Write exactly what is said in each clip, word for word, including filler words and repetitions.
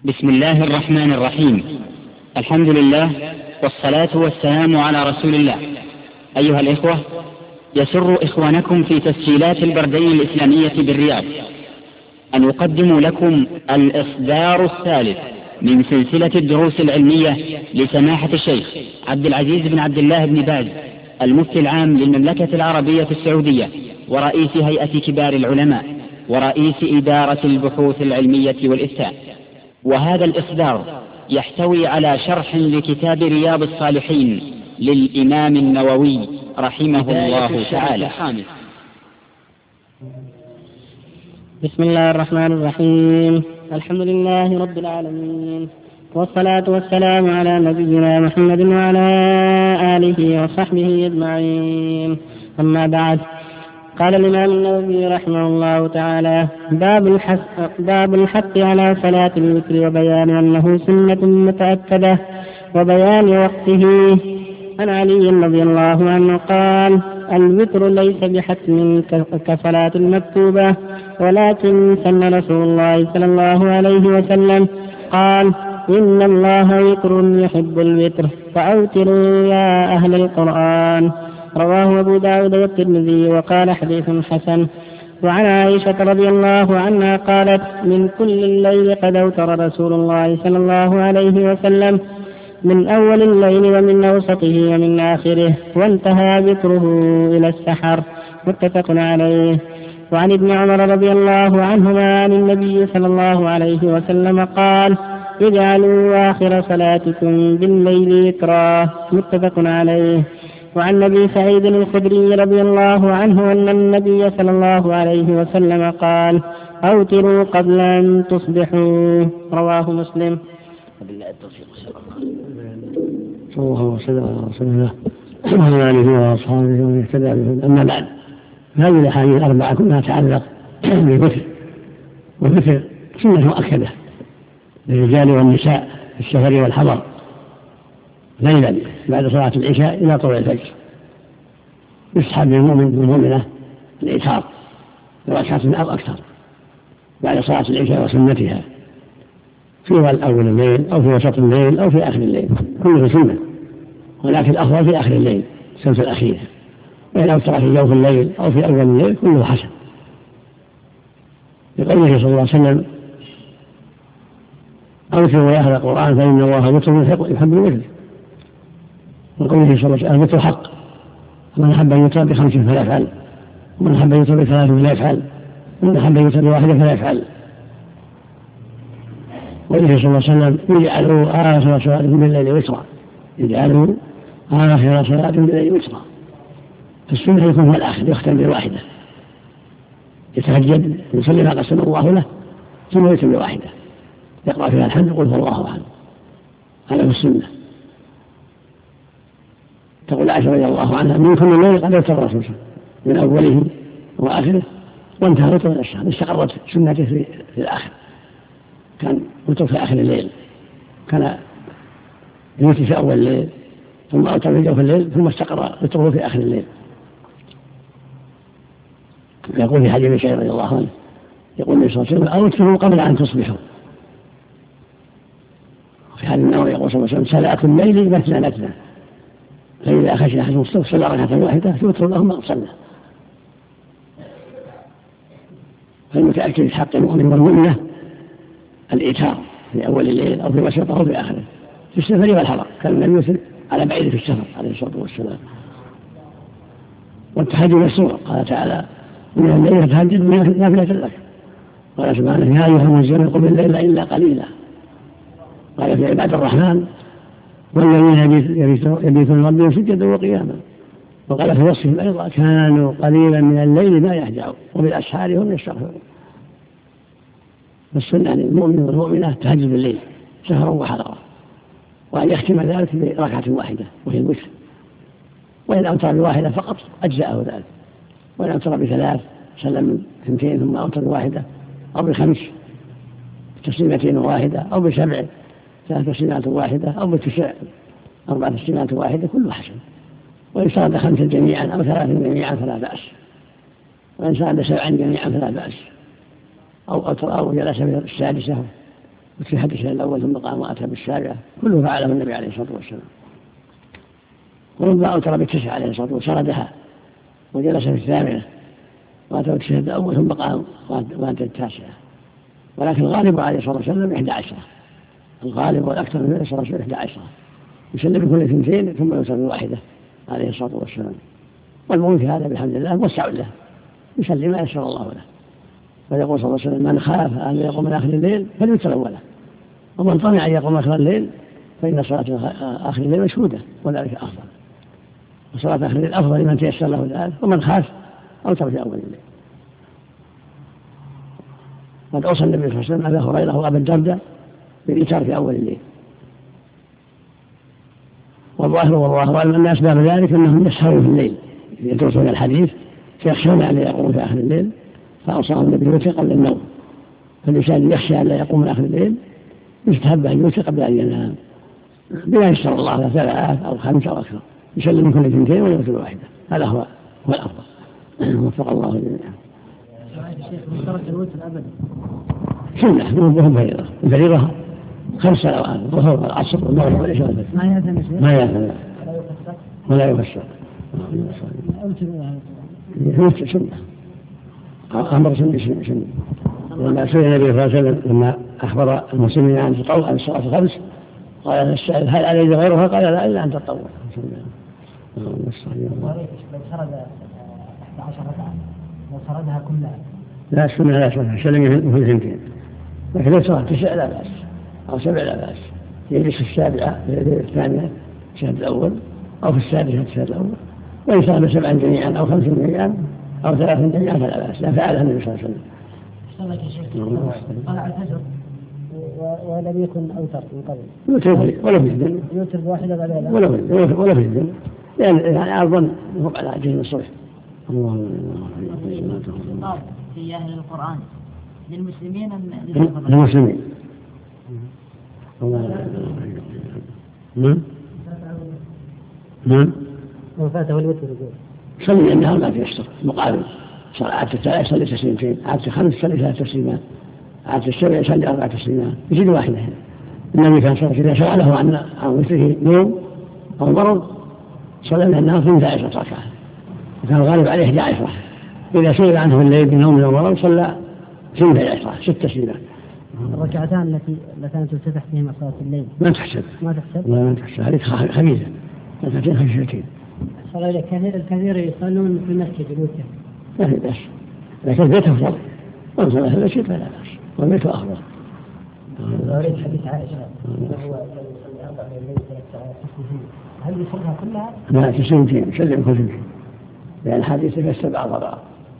بسم الله الرحمن الرحيم. الحمد لله والصلاة والسلام على رسول الله. أيها الإخوة، يسر إخوانكم في تسجيلات البردين الإسلامية بالرياض أن يقدموا لكم الإصدار الثالث من سلسلة الدروس العلمية لسماحة الشيخ عبد العزيز بن عبد الله بن باز المفتي العام للمملكة العربية السعودية ورئيس هيئة كبار العلماء ورئيس إدارة البحوث العلمية والإفتاء. وهذا الإصدار يحتوي على شرح لكتاب رياض الصالحين للإمام النووي رحمه الله تعالى. بسم الله الرحمن الرحيم. الحمد لله رب العالمين، والصلاة والسلام على نبينا محمد وعلى آله وصحبه أجمعين. أما بعد، قال الإمام النووي رحمه الله تعالى: باب الحث باب الحث على صلاة الوتر وبيان أنه سنة متأكدة وبيان وقته. عن علي رضي الله عنه قال: الوتر ليس بحتم كصلاة المكتوبة، ولكن سن رسول الله صلى الله عليه وسلم قال: إن الله وتر يحب الوتر فأوتروا يا أهل القرآن. رواه أبو داود والترمذي وقال حديث حسن. وعن عائشة رضي الله عنها قالت: من كل الليل قد أوتر رسول الله صلى الله عليه وسلم، من أول الليل ومن أوسطه ومن آخره، وانتهى وتره إلى السحر. متفق عليه. وعن ابن عمر رضي الله عنهما عن النبي صلى الله عليه وسلم قال: اجعلوا آخر صلاتكم بالليل وترا. متفق عليه. وعن أبي سعيد الخدري رضي الله عنه أن النبي صلى الله عليه وسلم قال: أوتروا قبل أن تصبحوا. رواه مسلم. وبالله التوفيق. صلى الله وسلم على رسول الله وعلى آله وأصحابه ومن اهتدى بهداه. أما بعد، هذه الأحاديث الأربعة كلها تتعلق بالوتر، والوتر سنة مؤكدة للرجال والنساء في السفر والحضر ليلا بعد صلاة العشاء إلى طلوع الفجر. يسحب للمؤمن والمؤمنة الإيثار بركعة أو أكثر بعد صلاة العشاء وسنتها في أول الليل أو في وسط الليل أو في آخر الليل، كله سنة، ولكن الأفضل في آخر الليل السنة الأخيرة. وإن أوتر في جوف الليل أو في أول الليل كله حسن. لقوله صلى الله عليه وسلم: أوتروا يا أهل القرآن فإن الله وتر يحب الوتر. وقوله صلى الله عليه وسلم: الوتر حق، من أحب أن يوتر بخمس فلا يفعل، ومن أحب أن يوتر بثلاث فلا يفعل، ومن أحب أن يوتر بواحدة فلا يفعل. وقوله صلى الله عليه وسلم: اجعلوا آخر صلاتكم بالليل وترا. اجعلوا آخر صلاتكم بالليل وترا. فالسنة يكون هو الآخر، يختم بالواحدة، يتهجد ويصلي ما قسم الله له ثم يتم بواحدة، يقرأ فيها الحمد يقول هو الله أحد. هذا هو السنة. تقول عائشة رضي الله عنها: من كل الليل قد أوتر الرسول من أوله وآخره وانتهى وتر الشهر. استقرت سنته في, في الآخر، كان وتر في آخر الليل، كان يوتر في أول الليل ثم أوتر في جوف الليل ثم استقر وتره في آخر الليل. يقول في حديث شيء رضي الله عنه، يقول النبي صلى الله عليه وسلم: أوتروا قبل أن تصبحوا. في هذا النووي يقول صلى الله عليه وسلم: صلاة الليل مثنى مثنى، فإذا خشي أحدكم الصبح صلى ركعة واحدة توتر له ما صلى. فالمتأكد في حق المؤمن والمؤمنة الإيتار في أول الليل أو في وسطه أو في آخره في السفر والحضر، كان النبي يوتر على بعيد في السفر عليه الصلاة والسلام. والتهجد مشروع، قال تعالى: من الليل فتهجد نافلة لك. قال سبحانه: يا أيها المزمل قم الليل إلا قليلا. قال في عباد الرحمن: والذين يبيتون ربهم سجدا وقياما. وقال في وصفهم أيضا: كانوا قليلا من الليل ما يهجعون وبالأسحار هم يستغفرون. فالسنة للمؤمن والمؤمنة تهجد بالليل سهرا وحضرا، وأن يختم ذلك بركعة واحدة وهي الوتر. وإن أوتر بواحدة فقط أجزأه ذلك، وإن أوتر بثلاث سلم اثنتين ثم أوتر بواحدة، أو بخمس تسليمتين واحدة، أو بسبع ثلاث تسليمات واحدة، أو بتسع أربع تسليمات واحدة، كله حسن. وإن صاد خمسا جميعا أو ثلاثا جميعا فلا بأس، وإن صاد سبعا جميعا فلا بأس، أو أوتر أو جلس في السادسة وفي حديث الأول ثم قام وأتى بالسابعة كله فعله النبي عليه الصلاة والسلام. وربما أوتر بالتسعة عليه الصلاة والسلام سردها وجلس في الثامنة وأتى بالتشهد الأول ثم قام وأتى التاسعة. ولكن الغالب عليه الصلاة والسلام إحدى عشرة، الغالب والأكثر من الصلاة والسلام إحدى عشرة، يسلم بكل اثنتين ثم يوتر بواحدة عليه الصلاة والسلام. والمؤمن في هذا بحمد الله موسع له يسلم ما يسر الله له. فيقول صلى الله عليه وسلم من خاف أن يقوم من آخر الليل فليوتر أوله، ومن طمع أن يقوم آخر الليل فإن صلاة آخر الليل مشهودة وذلك أفضل، وصلاة آخر الليل أفضل لمن تيسر له ذلك، ومن خاف أوتر في أول الليل. قد أوصى النبي صلى الله عليه وسلم أبا هريرة وأبا الدرداء بالإيتار في أول الليل. والظاهر والله أعلم أن أسباب ذلك أنهم يسهرون في الليل يدرسون الحديث فيخشون أن يقوموا في آخر الليل، فأوصاهم النبي بالوتر قبل النوم. فالإنسان يخشى أن لا يقوم من آخر الليل يستحب أن يوتر قبل أن ينام بما يسر الله له ثلاث أو خمس أو أكثر، يسلم من كل اثنتين ويوتر واحدة. هذا هو هو الأفضل. وفق الله جميعا. اشترك الوتر أبدا سنة وهم فريضة، الفريضة خمس صلوات الظهر والعصر والمغرب والعشاء والفجر ما يأثم ما يأثم ولا يفسر. الوتر سنة، أمر سنة سنة. لما سئل النبي صلى الله عليه وسلم لما أخبر المسلمين عن تطوع عن الصلاة الخمس قال السائل هل علي غيرها؟ قال لا إلا أن تطوع. لو سرد أحد عشر ركعة لو سردها كلها لا سنة لا سنة سلم في الثنتين، لكن لو سرد تسع لا بأس أو سبع لا بأس، يجلس في السابعة في الثانية الشهد الأول أو في السادسة الشهد الأول، وإن سرد سبعا جميعا أو خمسا جميعا أو ثلاثا جميعا فلا بأس، لا فعلها النبي صلى الله عليه وسلم. طلع الفجر ولم يكن أوتر من قبل يوتر ولا في الدنيا يوتر بواحدة بعدها ولا في ولا في الدنيا، لأن يعني أرضا هم على عجل الصبح. الله في أهل القرآن للمسلمين للمسلمين. الله نعم نعم وفاته الوتر صلي النهار ما تيسر مقابل عادة الثلاث يصلي تسليمتين، عادة الخمس يصلي ثلاث تسليمات، عادة السبع يصلي أربع تسليمات، يزيد واحدة هنا. النبي كان صلى الله عليه وسلم إذا شغله عن عن وتره نوم أو مرض صلى النهار اثنتا عشرة ركعة، وكان الغالب عليه إحدى عشرة. إذا سئل عنه الليل بنوم أو مرض صلى اثنتا عشرة ست تسليمات. الركعتان التي التي تفتح فيهما صلاة الليل ما تحسب ما تحسب لا ما تحسب، هذه خميسة ركعتين خمستين. صلى إلى كثير الكثير يصلون في المسجد الوتر ما في بأس، لكن بيته أفضل، وأن صلى في المسجد فلا بأس، والبيت أفضل. أريد حديث عائشة وهو يصلي أربع الليل ثلاث ساعات هل يصلها كلها؟ لا تسلمتين يسلم كل سنتين، لأن الحديث يفسر بعض بعض.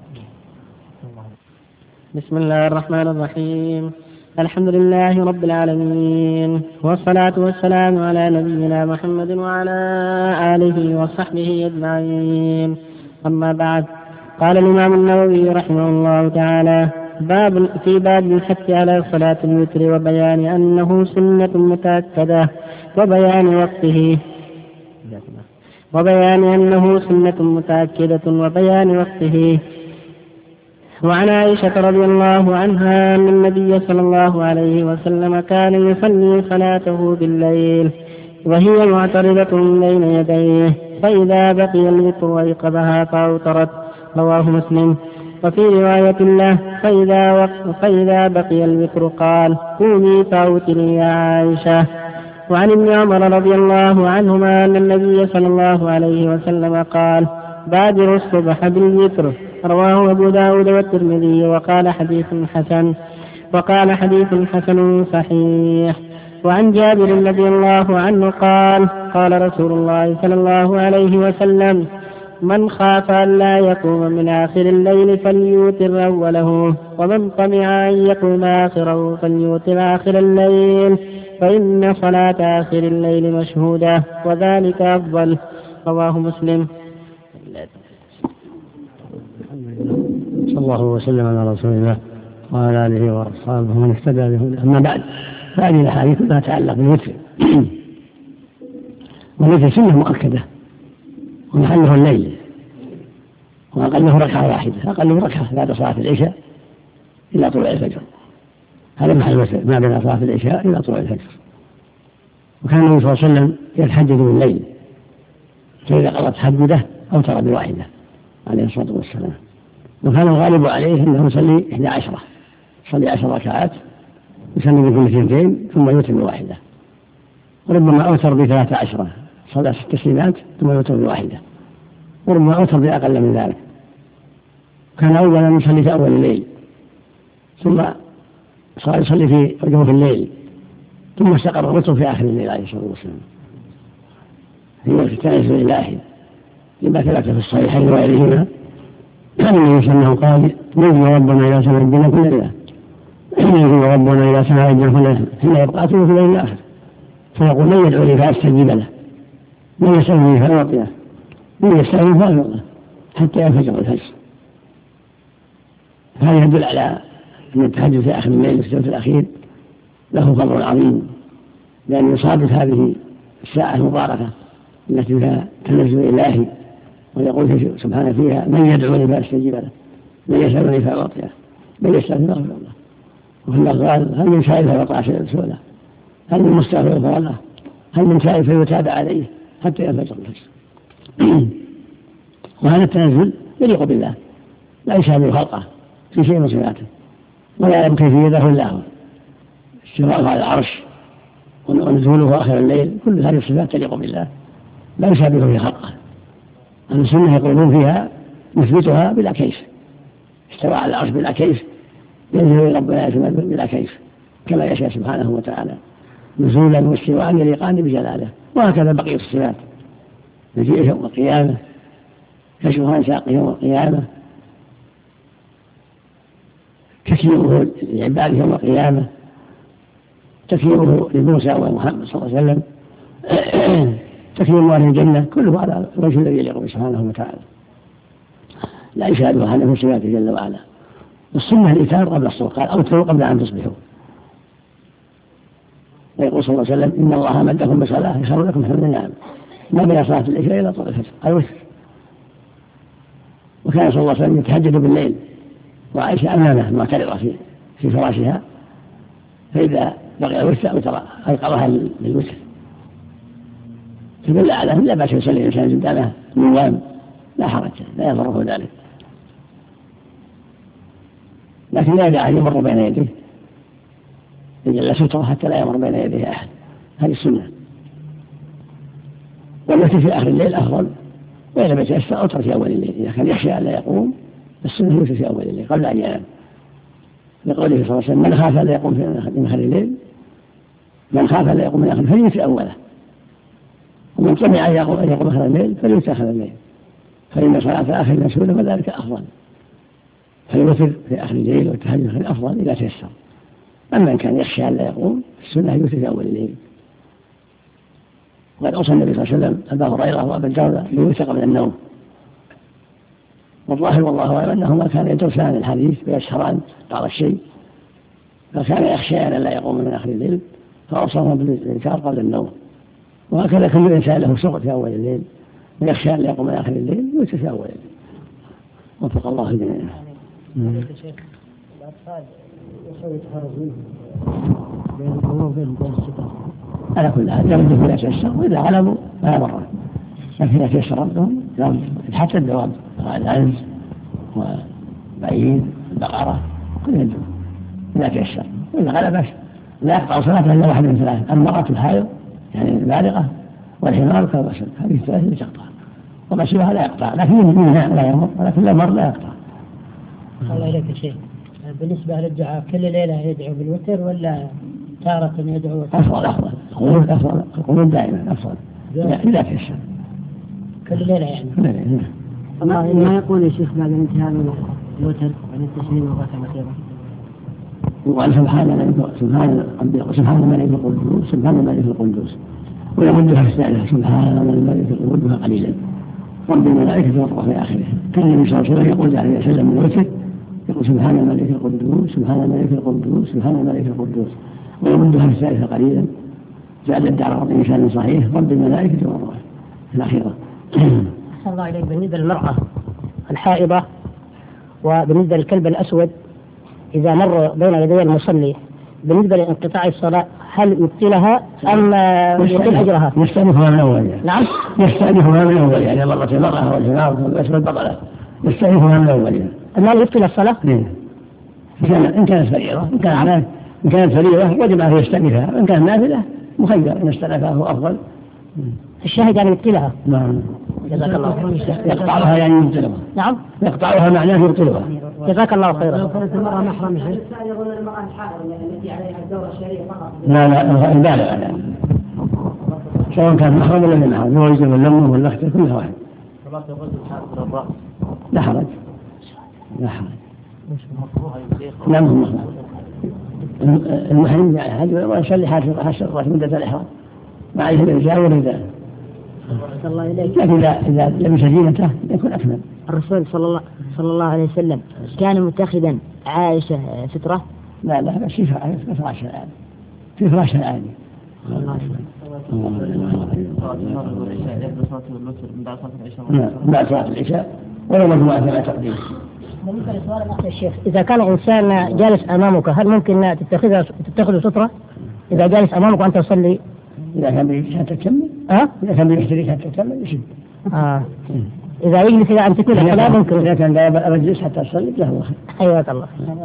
بسم الله الرحمن الرحيم. الحمد لله رب العالمين، والصلاة والسلام على نبينا محمد وعلى آله وصحبه أجمعين. أما بعد، قال الإمام النووي رحمه الله تعالى: باب في باب الحث على صلاة الوتر وبيان أنه سنة متأكدة وبيان وقته وبيان أنه سنة متأكدة وبيان وقته. وعن عائشة رضي الله عنها أن النبي صلى الله عليه وسلم كان يصلي صلاته بالليل وهي معترضة بين يديه، فإذا بقي الوتر أيقظها فأوترت. رواه مسلم. وفي رواية له: فإذا, وق... فإذا بقي الوتر قال: قومي فأوتري يا عائشة. وعن ابن عمر رضي الله عنهما أن النبي صلى الله عليه وسلم قال: بادروا الصبح بالوتر. رواه أبو داود والترمذي وقال حديث حسن وقال حديث حسن صحيح. وعن جابر رضي الله عنه قال: قال رسول الله صلى الله عليه وسلم: من خاف أن لا يقوم من آخر الليل فليوتر أوله، ومن طمع أن يقوم آخره فليوتر آخر الليل، فإن صلاة آخر الليل مشهودة وذلك أفضل. رواه مسلم. صلى الله وسلم على رسول الله وعلى آله وأصحابه ومن اهتدى بهداه. أما بعد، فهذه الأحاديث كلها تتعلق بالوتر، والوتر سنة مؤكدة ومحله الليل، وأقله ركعة واحدة، أقله ركعة بعد صلاة العشاء إلى طلوع الفجر. هذا محل الوتر ما بين صلاة العشاء إلى طلوع الفجر. وكان النبي صلى الله عليه وسلم يتحجد بالليل، فإذا قضى تحجده أوتر بواحدة عليه الصلاة والسلام. وكان الغالب عليه أنه يصلي إحدى عشرة، يصلي عشر ركعات يصلي بكل اثنتين ثم يوتر بواحدة، وربما أوتر بثلاثة عشرة، صلى ست تسليمات ثم يوتر بواحدة، وربما أوتر بأقل من ذلك. كان أولا يصلي في أول الليل، ثم صار يصلي في جوف الليل، ثم استقر الوتر في آخر الليل عليه الصلاة والسلام في وقت التنزل الإلهي، لما ثبت في الصحيحين وغيرهما أن النبي صلى الله عليه وسلم قال: نجي ربنا إلى سماء الدنيا كل ليلة، نجي ربنا إلى سماء الدنيا كل ليلة حين يبقى في الليل الآخر، فيقول: من يدعو لي فأستجيب له، من يسألني فأعطيه، من يسألني فأعطيه، حتى ينفجر الفجر. هذا يدل على أن التهجد في آخر الليل في الثلث الأخير له فضل عظيم، لأن يصادف هذه الساعة المباركة التي فيها تنزل إلهي، ويقول سبحانه فيها: من يدعوني فأستجيب له، من يسألني فأعطيه، من يسألني فأغفر له. وفي قال: هل من سائل فيطاع رسوله، هل من مستغفر فيغفر له، هل من سائل فيتابع عليه حتى ينفجر الفجر. وهذا التنزل يليق بالله، لا يشابه خلقه في شيء من صفاته، ولا يعلم كيفيته إلا هو. استواءه على العرش ونزوله آخر الليل، كل هذه الصفات تليق بالله، لا يشابه في خلقه. أهل السنة يقولون فيها نثبتها بلا كيف، استوى على العرش بلا كيف، ينزل إلى ربنا بلا كيف، كما يشاء سبحانه وتعالى، نزولا واستواء يليقان بجلاله. وهكذا بقية الصفات: مجيء يوم القيامة، كشف عن ساقه يوم القيامة، تكريمه لعباده يوم القيامة، تكريمه لموسى ومحمد صلى الله عليه وسلم، تكريم أهل الجنة، كله على الوجه الذي يليق سبحانه وتعالى، لا يشابه عنه صفاته جل وعلا. السنة الإيثار قبل الصبح، قال: أوتروا قبل أن تصبحوا. ويقول صلى الله عليه وسلم: إن الله مدكم بصلاة يخير لكم حمد النعم، ما بين صلاة العشاء إلى طلوع الفجر، الوتر. وكان صلى الله عليه وسلم يتهجد بالليل وعائشة أمامه معترضة في في فراشها، فإذا بقي الوتر أوتر أيقظها للوتر، فدل على لا بأس يصلي الإنسان قدامه نوام، لا حرج، لا يضره ذلك، لكن لا يدع أن يمر بين يديه، يجعل ستره حتى لا يمر بين يديه أحد، هذه السنة. والوتر في آخر الليل أفضل، وإذا لم يتيسر أوتر في أول الليل، إذا كان يخشى أن لا يقوم السنة يوتر في أول الليل قبل أن ينام، لقوله صلى الله عليه وسلم: من خاف أن لا يقوم من آخر الليل، من خاف أن لا يقوم من آخر الليل فليوتر أوله، ومن طمع أن يقوم من آخر الليل فليوتر آخر الليل، فإن صلاة آخر المسؤول فذلك أفضل. فالوتر في آخر الليل والتهجد أفضل إذا تيسر. أما إن كان يخشى أن لا يقوم السنة يوتر في أول الليل. وقد أوصى النبي صلى الله عليه وسلم أبا هريرة وأبا الدرداء بالوتر قبل النوم، والظاهر والله أعلم أنهما كان يدرسان الحديث ويشهران بعض الشيء، فكان يخشى أن لا يقوم من آخر الليل فأوصاهم بالوتر قبل النوم. وهكذا كل إنسان له شغل في أول الليل ويخشى أن لا يقوم من آخر الليل يوتر في أول الليل. وفق الله الجميع. الأطفال يسوي تخرج منهم بين الأمور بين الستة على كل حال يرد في الأساس، وإذا علموا فلا مرة، لكن إذا تيسر ردهم حتى الدواب، العنز وبعيد البقرة كل يدهم إذا تيسر، وإذا غلبش لا يقطع صلاة إلا واحد من ثلاثة: المرأة الحائض يعني البالغة، والحمار كالبشر، هذه الثلاثة اللي تقطع، وما سواها لا يقطع، لكن منها لا يمر، ولكن لا مر لا يقطع. الله إليك شيء. بالنسبة للدعاء كل ليلة يدعو بالوتر ولا تارة يدعو؟ أفضل أفضل القنوت أفضل، القنوت دائما أفضل إذا تيسر كل ليلة يعني. كل ليلة. ما ما يقول يا شيخ بعد انتهاء الوتر عن التسليم وقت الأخيرة؟ يقول: سبحان الملك سبحان ربي سبحان الملك القدوس سبحان الملك القدوس، ويمدها في الثالثة: سبحان الملك القدوس قليلا، رب الملائكة والروح في آخره. كان النبي صلى الله عليه وسلم يقول عليه وسلم من الوتر يقول: سبحان الملك القدوس سبحان الملك القدوس سبحان الملك القدوس، ويمدها في الثالثة قليلا. جعل الدعوة بلسان صحيح: رب الملائكة والروح في الأخيرة. أحسن الله إليك. بالنسبة للمرأة الحائضة وبالنسبة للكلب الأسود إذا مر بين يدي المصلي بالنسبة لانقطاع الصلاة هل يبطلها أم يقل أجرها؟ يستأنفها من أول يعني. نعم يستأنفها من أول يعني مرة مرة والجماعة والأسود بطلة يستأنفها من أول يعني. المال يبطل الصلاة؟ إن كانت فريضة إن كانت إن كانت فريضة وجب عليه يستأنفها، إن كانت نافلة مخير إن استأنفها أفضل. الشاهد يعني يبطلها. نعم. جزاك الله خيرا. يقطعها يعني يبطلها. نعم. يقطعها معناه يبطلها. جزاك الله خيرا. لو كانت المرأة محرمة يقول المرأة الحائض التي عليها الدورة الشهرية فقط. لا لا البالغ يعني. سواء كان محرم ولا محرم، زوجته ولا أمه ولا أخته كلها واحد. صلاة الرجل حائض الرأس. لا حرج. لا حرج. نعم المحرم. المحرم يصلي حاشا الرأس مدة الإحرام. ما عليه الرجال والرجال. لكن إذا إذا لبس زينته يكون أكمل. الرسول صلى الله صلى الله عليه وسلم كان متخذا عائشة سترة؟ لا لا بس في فراشها الآن. في فراشها الآن. بعد صلاة العشاء ولا مجموعة مع تقديم. بالنسبة لسؤال الأخ الشيخ، إذا كان إنسان جالس أمامك هل ممكن تتخذ تتخذ سترة؟ إذا جالس أمامك وأنت تصلي؟ إذا كان بيجلس حتى تكمل. أه؟ إذا كان بيحتريك حتى تكمل يشد. آه. إذا يجلس إلى أن تكون الصلاة ممكن. إذا كان بيجلس حتى تصلي له خير. حياك الله.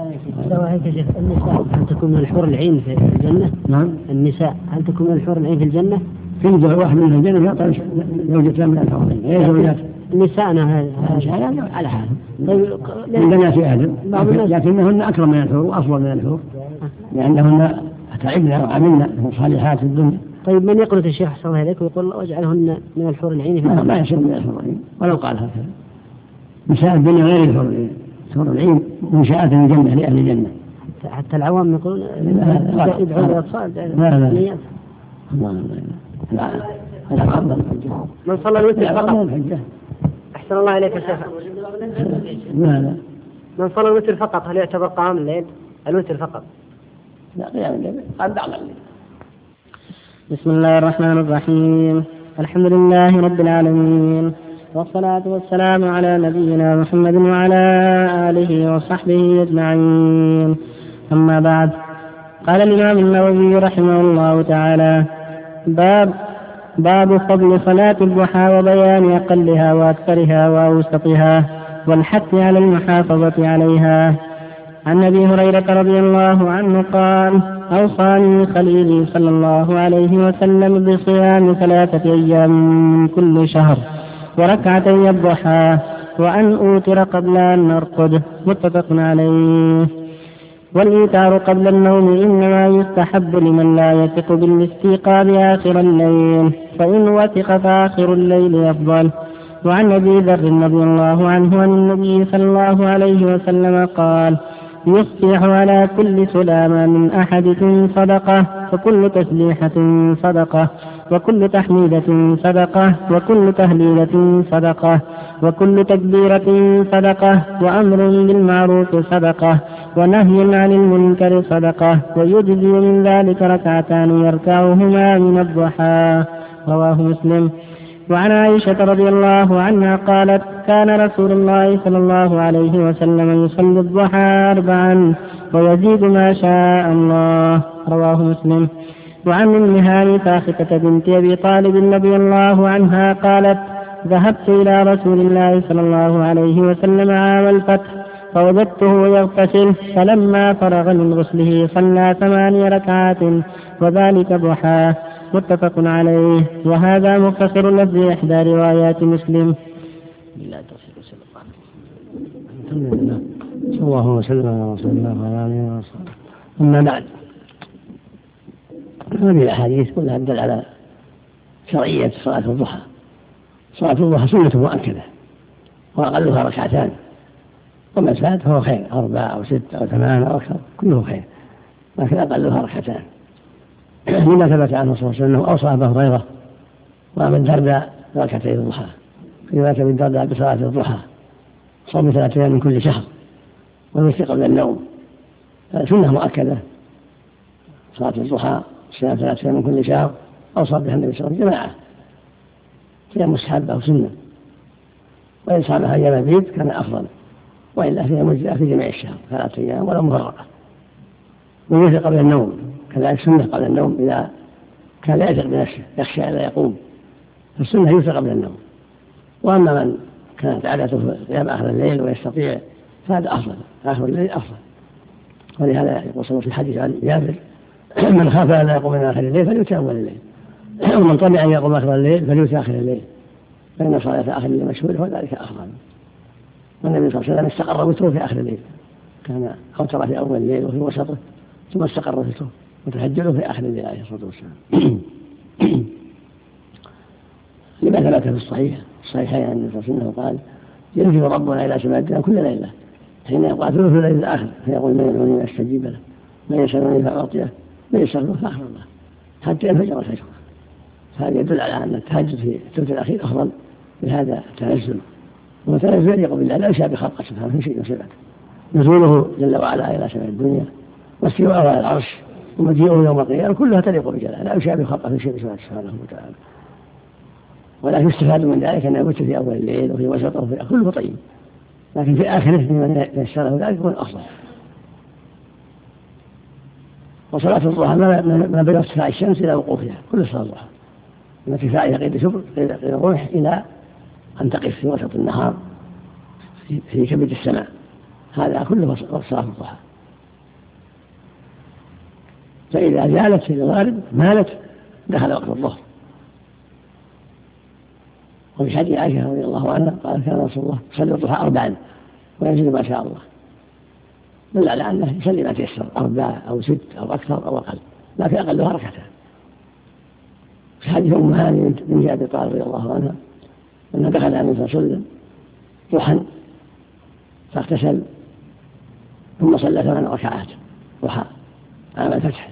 النساء هل تكون من الحور العين في الجنة؟ نعم. النساء هل تكون من الحور العين في الجنة؟ في واحد من الجنة يعطى زوجته من الحور العين. هي زوجات. نساءنا على حال. من بنات آدم. لكنهن أكرم من الحور وأفضل من الحور. لأنهن تعبنا وعملنا صالحات في الدنيا. طيب من يقول الشيخ حسن الله إليك ويقول واجعلهن من الحور العين في الجنة؟ ما يصير من الحور العين ولو قال هكذا. نساء الدنيا غير الحور العين. الحور العين منشآت الجنة لأهل الجنة. حتى العوام يقولون يدعون الأطفال. لا لا لا لا هذا قبل الحجة. من صلى الوتر فقط. أحسن الله إليك يا شيخ. لا لا من صلى الوتر فقط هل يعتبر قيام الليل؟ الوتر فقط. لا قيام الليل قام بعض الليل. بسم الله الرحمن الرحيم. الحمد لله رب العالمين، والصلاة والسلام على نبينا محمد وعلى آله وصحبه أجمعين. أما بعد، قال الإمام النووي رحمه الله تعالى: باب باب فضل صلاة الضحى وبيان أقلها وأكثرها وأوسطها والحث على المحافظة عليها. عن أبي هريرة رضي الله عنه قال: أوصاني خليلي صلى الله عليه وسلم بصيام ثلاثة أيام من كل شهر وركعتي الضحى وأن أوتر قبل أن أرقد. متفق عليه. والإيتار قبل النوم إنما يستحب لمن لا يثق بالاستيقاظ آخر الليل، فإن وثق فآخر الليل أفضل. وعن أبي ذر رضي الله عنه عن النبي صلى الله عليه وسلم قال: يصبح على كل سلامة من أحدكم صدقة، فكل تسبيحة صدقة، وكل تحميدة صدقة، وكل تهليلة صدقة، وكل تكبيرة صدقة، وأمر بالمعروف صدقة، ونهي عن المنكر صدقة، ويجزي من ذلك ركعتان يركعهما من الضحى. رواه مسلم. وعن عائشة رضي الله عنها قالت: كان رسول الله صلى الله عليه وسلم يصلي الضحى أربعا ويزيد ما شاء الله. رواه مسلم. وعن أم هاني فاخته بنت أبي طالب رضي الله عنها قالت: ذهبت إلى رسول الله صلى الله عليه وسلم عام الفتح فوجدته يغتسل، فلما فرغ من غسله صلى ثماني ركعات وذلك ضحى. متفق عليه. وهذا مختصر لفظ إحدى روايات مسلم. صلى الله وسلم على رسول الله وعلى آله وصحبه. أما بعد، هذه الأحاديث كلها تدل على شرعية صلاة الضحى. صلاة الضحى سنة مؤكدة وأقلها ركعتان، وما زاد فهو خير، أربعة أو ستة أو ثمانية أو أكثر كله خير، لكن أقلها ركعتان. لما ثبت عنه صلى الله عليه وسلم أنه أوصى أبا هريرة وأبا الدرداء بركعتي الضحى، في رواية أبي الدرداء بصلاة الضحى: صوم ثلاثة أيام من كل شهر والوتر قبل النوم. سنة مؤكدة صلاة الضحى، صيام ثلاثة أيام من كل شهر، أوصى بها النبي صلى الله عليه وسلم جماعة، هي مستحبة أو سنة، وإن صامها أيام البيت كان أفضل، وإلا فيها مجزئة في جميع الشهر ثلاثة أيام ولا مفرقة. والوتر قبل النوم كذلك سنة قبل النوم إذا كان لا يثق بنفسه يخشى ألا يقوم فالسنة يوتر قبل النوم. وأما من كانت عادته قيام آخر الليل ويستطيع فهذا أفضل، آخر الليل أفضل. ولهذا يقول صلى الله في الحديث عن جابر من خاف أن لا يقوم من آخر الليل فليوتر أول الليل، ومن طمع أن يقوم آخر الليل فليوتر آخر الليل، فإن صلاة آخر الليل مشهورة وذلك أفضل. والنبي صلى الله عليه وسلم استقر وتره في آخر الليل، كان أوتر في أول الليل وفي وسطه ثم استقر وتره وتهجله في آخر الليل عليه الصلاة والسلام. لما ثبت في الصحيح الصحيحين عن النبي صلى الله عليه وسلم قال ينزل ربنا إلى سماء الدنيا كل ليلة حين يقع ثلث الليل الآخر فيقول من يدعوني أستجيب له، من يسألني فأعطيه، من يستغفر فأغفر له، حتى ينفجر الفجر. هذا يدل على أن التهجد في الثلث الأخير أفضل بهذا التنزل، والتنزل يليق بالله لا يشابه خلقه سبحانه في شيء وصفته. نزوله جل وعلا إلى سماء الدنيا واستواءه على العرش ومجيئه يوم القيامة كلها تليق بجلاله لا يشابه خلقه في شيء سبحانه وتعالى. ولكن يستفاد من ذلك أن يوتر في أول الليل وفي وسطه وفي كله طيب، لكن في آخره من يسره ذلك يكون أفضل. وصلاة الضحى ما بين ارتفاع الشمس إلى وقوفها كل صلاة الضحى من ارتفاعها قيد شبر قيد الرمح إلى أن تقف في وسط النهار في كبد السماء، هذا كله صلاة الضحى. فإذا زالت في الغالب مالت دخل وقت الظهر. وفي حديث عائشة رضي الله عنها قال كان رسول الله يصلي الضحى أربعا ويزيد ما شاء الله، دل على أنه يصلي ما تيسر أربعة أو ست أو أكثر أو أقل، لكن أقلها ركعتان. في حديث أم هاني من جابر قال رضي الله عنها أنه دخل على النبي صلى الله عليه وسلم ضحى فاغتسل ثم صلى ثمان ركعات ضحى عام الفتح.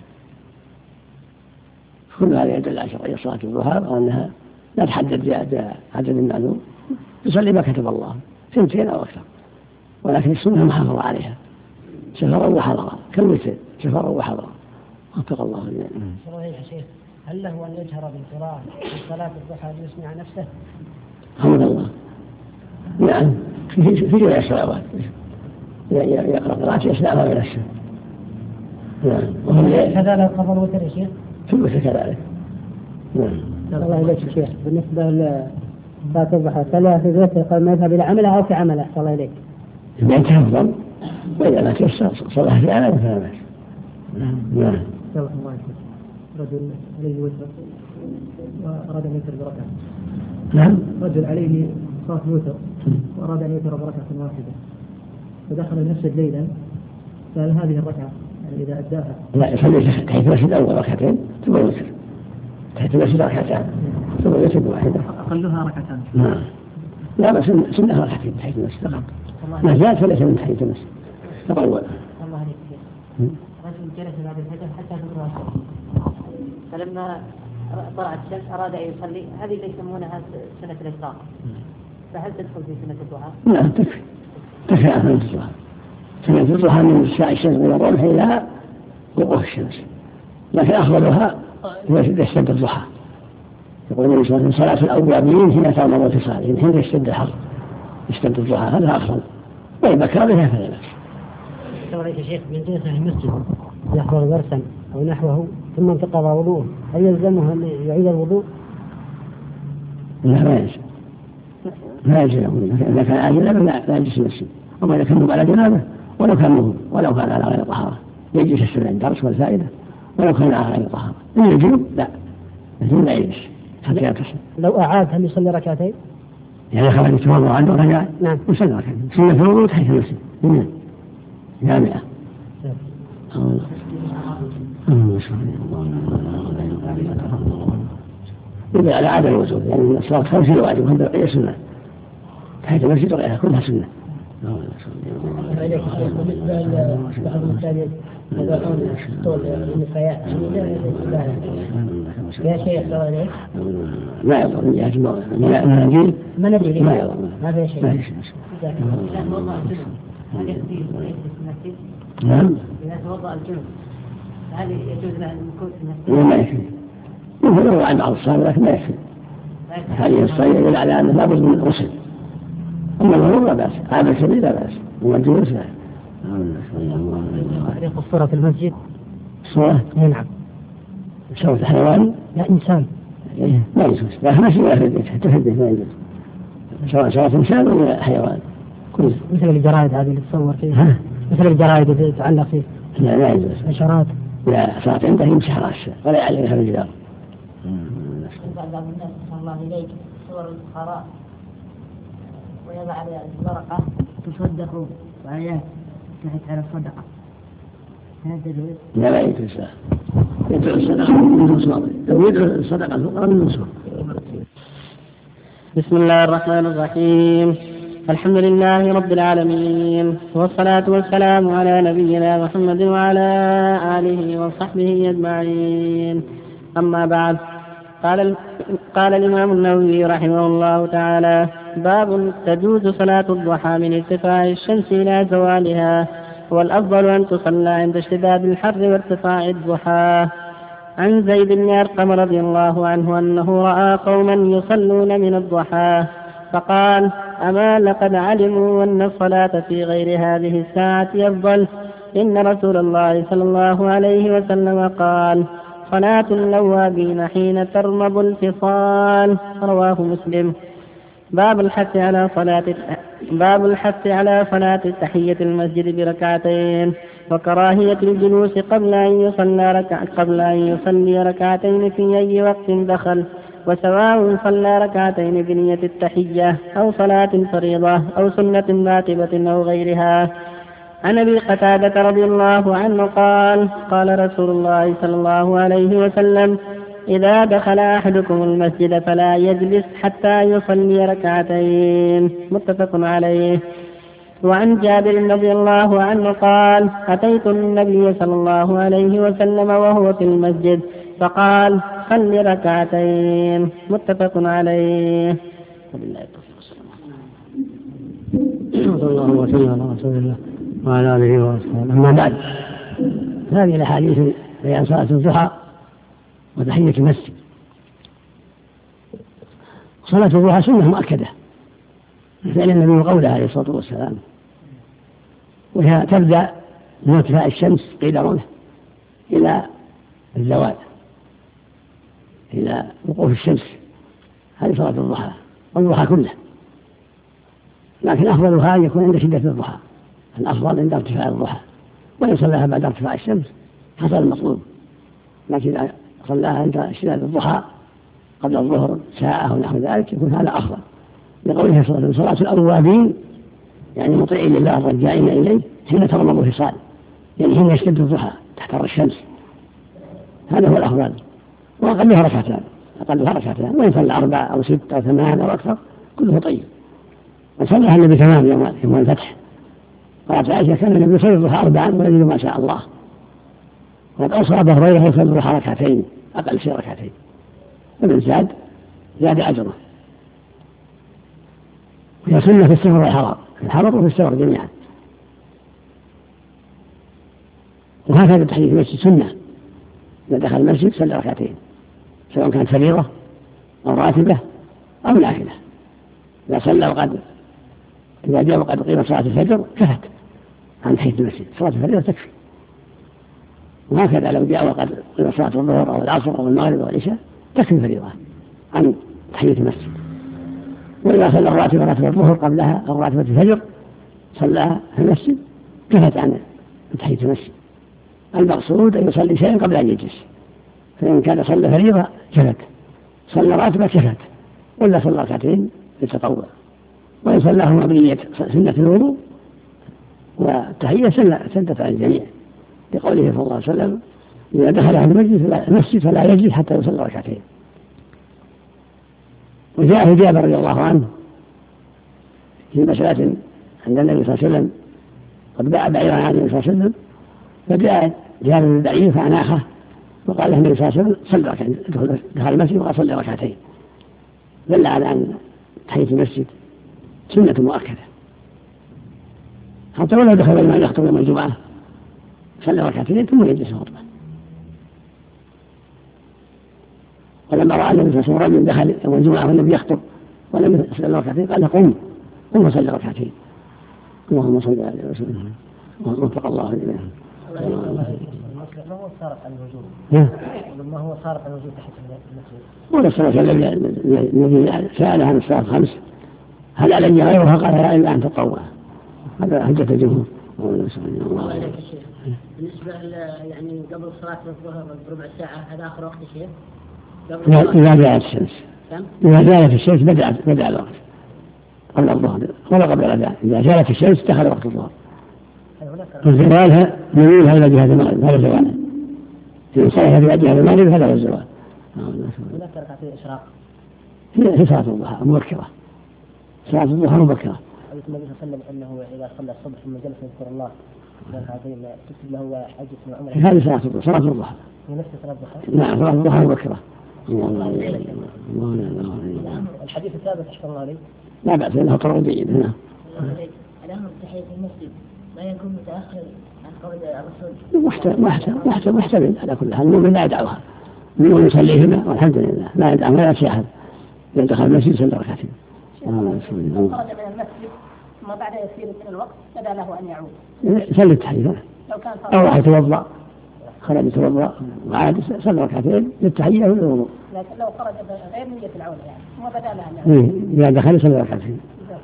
كل هذا يدل على شرعية صلاة الضحى وأنها لا تحدد بعدد معلوم، تصلي ما كتب الله سنتين أو أكثر، ولكن السنة محافظة عليها سفرا وحضرا كالوتر سفرا وحضرا. وفق الله لنا. شيخ هل له أن يجهر بالقراءة في صلاة الضحى ليسمع نفسه؟ حمد الله. نعم في في جميع الصلوات يقرأ قراءة يسمعها بنفسه. نعم. كذلك قبل الوتر يا شيخ؟ في الوتر كذلك. نعم. الله إليك يا شيخ بالنسبة لصلاة الضحى صلاة في الوتر قبل ما يذهب إلى عمله أو في عمله الله إليك؟ إذا تفضل وإذا ما تيسر صلاة في عمله فلا بأس. نعم. رجل عليه وتر وأراد أن يوتر بركعة. نعم. رجل عليه صلاة الوتر وأراد أن يوتر بركعة واحدة فدخل المسجد ليلا، فهل هذه الركعة يعني إذا أداها؟ لا يصلي تحت المسجد أول ركعتين ثم يوتر، تحت المسجد ركعتان ثم يوتر بواحدة أقلها ركعتان. نعم. لا بس سنها ركعتين تحت المسجد فقط، ما زاد فليس من تحت المسجد تطول. الله عليك شيخ. رجل جلس بعد الفجر حتى تطلع الشمس، فلما طلعت الشمس أراد أن يصلي، هذه اللي يسمونها سنة الإفطار، فهل تدخل في سنة الضحى؟ نعم تكفي تكفي عن سنة الضحى. سنة الضحى من ساعة الشمس من الرمح إلى وقوف الشمس، لكن أفضلها يشتد الضحى. يقول النبي صلى الله عليه وسلم صلاة الأوابين حين تأمر وتصالهم حين يشتد الحر يشتد الضحى، هذا أفضل. وإن بكر بها فلا بأس. سوريك يا شيخ من جلس في المسجد يحضر درسا أو نحوه ثم انتقض وضوءه هل يلزمه أن يعيد الوضوء؟ لا ما يلزم لا يلزم إذا كان عاجلا لا يجلس المسجد، وما إذا كان على جنابه ولو كان مهم ولو كان على غير طهارة يجلس يستمع الدرس والفائدة ولو كان على غير طهارة. إن الجنوب لا الجنوب لا يجلس حتى يغتسل. لو أعاد هل يصلي ركعتين؟ يعني خرج يتوضأ عنده رجع نعم يصلي ركعتين سنة الوضوء تحت المسجد نعم جامعة. يبقى على عدم الوجود يعني الصلاة خمس الواجب وهذا بقية سنة تحت المسجد وغيرها كلها سنة. عليك الشيخ بالنسبة لبعض المساجد يضعون طول النفايات يا شيخ عليك ما يضع من جهة المناجيل ما ندري ما يضع ما في شيء. نعم. إذا توضأ الجنوب هل يجوز له المكوث في المسجد؟ ما يكفي يمكن يروى عن بعض الصلاة لكن ما يكفي. هذه الصلاة يدل على أنه لابد من الغسل، أما الوضوء لا بأس، عابر السبيل لا بأس، والجلوس لا. طريق الصورة في المسجد صورة؟ نعم. صورة حيوان؟ لا إنسان. إيه ما يجوز، لا ماشي ولا تهدي ما يجوز، سواء صورة إنسان ولا حيوان. كل مثل الجرائد هذه اللي تصور فيها. مثل الجرائد اللي تعلق فيه. لا لا يجوز. نشرات. لا صارت عنده يمسح رأسه ولا يعلقها بالجدار. بعض الناس صلى الله إليك صور الفقراء ويضع على الورقة تصدقوا وآيات تحت على الصدقة. هذا يجوز؟ لا لا يجوز. يدعو الصدقة من نصوص، لو يدعو الصدقة الفقراء من نصوص. بسم الله الرحمن الرحيم. الحمد لله رب العالمين، والصلاة والسلام على نبينا محمد وعلى آله وصحبه أجمعين. أما بعد، قال قال الإمام النووي رحمه الله تعالى: باب تجوز صلاة الضحى من ارتفاع الشمس إلى زوالها، والأفضل أن تصلى عند اشتداد الحر وارتفاع الضحى. عن زيد بن أرقم رضي الله عنه أنه رأى قوما يصلون من الضحى فقال: أما لقد علموا أن الصلاة في غير هذه الساعة أفضل، إن رسول الله صلى الله عليه وسلم قال: صلاة الأوابين حين ترمض الفصال. رواه مسلم. باب الحث على صلاة باب الحث على صلاة تحية المسجد بركعتين، وكراهية الجلوس قبل أن يصلي ركع قبل أن يصلي ركعتين في أي وقت دخل، وسواء صلى ركعتين بنية التحية أو صلاة فريضة أو سنة راتبة أو غيرها. عن أبي قتادة رضي الله عنه قال: قال رسول الله صلى الله عليه وسلم: إذا دخل أحدكم المسجد فلا يجلس حتى يصلي ركعتين. متفق عليه. وعن جابر رضي الله عنه قال: أتيت النبي صلى الله عليه وسلم وهو في المسجد فقال: صل ركعتين. متفق عليه. صلى الله وسلم على رسول الله وعلى آله وصحبه. أما بعد، هذه الأحاديث بيان صلاة الضحى وتحية المسجد. صلاة الضحى سنة مؤكدة فعل النبي قوله عليه الصلاة والسلام، وهي تبدأ من ارتفاع الشمس قيل رمه إلى الزوال، إلى وقوف الشمس. هذه صلاة الضحى والضحى كله، لكن أفضلها أن يكون عند شدة الضحى، الأفضل عند ارتفاع الضحى، وإن صلاها بعد ارتفاع الشمس حصل المطلوب، لكن إذا صلاها عند شدة الضحى قبل الظهر ساعة أو نحو ذلك يكون هذا أفضل، لقوله صلى الله عليه وسلم: صلاة الأوابين، يعني مطيعين لله الرجائين إليه حين ترمض الفصال، يعني حين يشتد الضحى تحت الشمس، هذا هو الأفضل. وأقلها ركعتان، أقلها ركعتان، وإن صلى أربعة أو ست أو ثمان أو أكثر كله طيب. وصلىها النبي تمام يوم يوم الفتح. قالت عائشة: كان النبي يصلي الضحى أربعا ويزيد ما شاء الله. وقد أوصى أبا هريرة يصلي الضحى ركعتين، أقل شيء ركعتين، ومن زاد زاد أجره. وهي سنة في السفر والحضر، في الحضر وفي السفر جميعا. وهكذا تحية المسجد سنة، إذا دخل المسجد صلى ركعتين، سواء كانت فريضة أو راتبة أو نافلة. إذا صلى وقد إذا جاء وقد قيم صلاة الفجر كفت عن تحية المسجد، صلاة الفجر تكفي. وهكذا لو جاء وقد قيم صلاة الظهر أو العصر أو المغرب أو العشاء تكفي فريضة عن تحية المسجد. وإذا صلى الراتبة راتبة الظهر قبلها أو راتبة الفجر صلىها في المسجد كفت عن تحية المسجد. المقصود أن يصلي شيئا قبل أن يجلس، فإن كان صلى فريضة كفت، صلى راتبة كفت، ولا صلى ركعتين للتطوع. وإن صلاهما بنية سنة الوضوء والتحية سنة عن الجميع، لقوله صلى الله عليه وسلم: إذا دخل على المسجد فلا يجلس حتى يصلي ركعتين. وجاء في جابر رضي الله عنه في مسألة عند النبي صلى الله عليه وسلم، قد باع بعيرا عن النبي صلى الله عليه وسلم، فجاء جابر البعير فأناخه وقال له النبي صلى الله عليه وسلم: صلى ركعتين. دخل المسجد وقال: صلى ركعتين. دل على أن تحية المسجد سنة مؤكدة، حتى ولو دخل الإمام يخطب يوم الجمعة صلى ركعتين ثم يجلس الخطبة. ولما رأى النبي صلى الله عليه وسلم رجل دخل يوم الجمعة والنبي يخطب ولم يصلي ركعتين قال: قم قم وصلي ركعتين. اللهم صل على وسلم ووفق الله إليه. ما هو صارف عن الوجود؟ ما هو صارف عن الوجود تحت المسجد؟ ولا الصلاة الذي سأل عن الصلاة الخمس هل علي غيرها؟ قال لا إلا أن تطوع. هذا حجة الجمهور. بالنسبة يعني قبل صلاة الظهر بربع ساعة هذا آخر وقت الشيخ؟ إذا زالت الشمس إذا زالت الشمس بدأ بدأ الوقت قبل الظهر ولا قبل الأذان. إذا زالت الشمس دخل وقت الظهر. وزوالها نميلها إلى جهة المغرب هذا زوالها. في صلاة إلى جهة المغرب هذا هو الزوال. هناك ركعتين إشراق. هي صلاة الضحى مبكرة. صلاة الضحى مبكرة. حديث النبي صلى الله عليه وسلم أنه إذا صلى الصبح ثم جلس يذكر الله ركعتين تكتب له حجة من عمره. هذه صلاة الضحى. صلاة الضحى. هي نفس صلاة الضحى. نعم صلاة الضحى مبكرة. الحديث الثابت أحسن الله عليه. لا بأس إنه طرق جيد هنا. الأمر التحية في المسجد ما يكون متأخر عن قول الرسول. محتمل محتمل محتمل على كل حال المؤمن لا يدعوها. المؤمن يصلي هنا والحمد لله لا يدعوها ولا يأتي أحد. إذا دخل المسجد صلى ركعتين. خرج من المسجد ثم بعد يسير من الوقت بدا له أن يعود. صلي التحية. لو كان أو راح يتوضأ خرج يتوضأ وعاد صلى ركعتين للتحية والوضوء. لكن لو خرج غير نية العودة يعني ثم بدا له أن يعود. إذا دخل صلى ركعتين.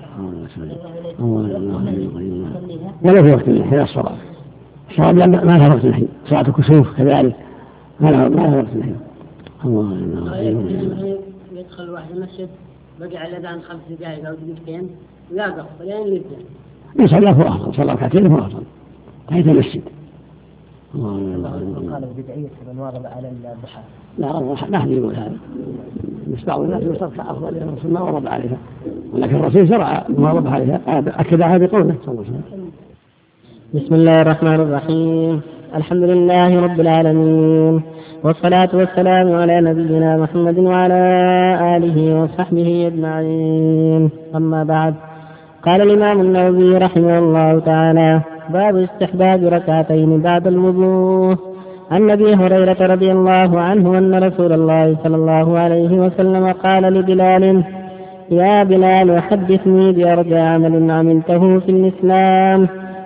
ولا في وقت الحين الصلاة. الصلاة ما لها وقت الحين. صلاة الكسوف كذلك ما لها ما لها وقت الحين. الله يدخل الواحد المسجد بقي على الأذان خمس دقائق أو دقيقتين ويقف لين يبدأ. يصلى هو أفضل صلى ركعتين هو أفضل. تحت المسجد. قالوا بدعية من واظب على الضحى. لا ما حد يقول هذا. مش بعض الناس يصرف أفضل لأن الرسول ما واظب عليها. ولكن الرسول شرع ما واظب عليها أكدها بقوله صلى الله عليه وسلم. بسم الله الرحمن الرحيم. الحمد لله رب العالمين والصلاة والسلام على نبينا محمد وعلى آله وصحبه أجمعين. أما بعد، قال الإمام النووي رحمه الله تعالى: باب استحباب ركعتين بعد الوضوء. عن أبي هريرة رضي الله عنه أن رسول الله صلى الله عليه وسلم قال لبلال: يا بلال حدثني بأرجى عمل عملته في الإسلام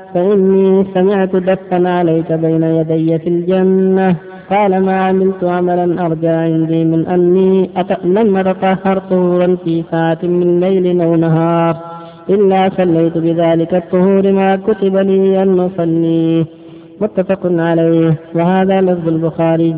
فإني سمعت دفا عليك بين يدي في الجنة. قال: ما عملت عملا أرجى عندي من أني لم أتطهر طهورا في ساعة من ليل أو نهار إلا صليت بذلك الطهور ما كتب لي أن أصليه. متفق عليه. وهذا لفظ البخاري.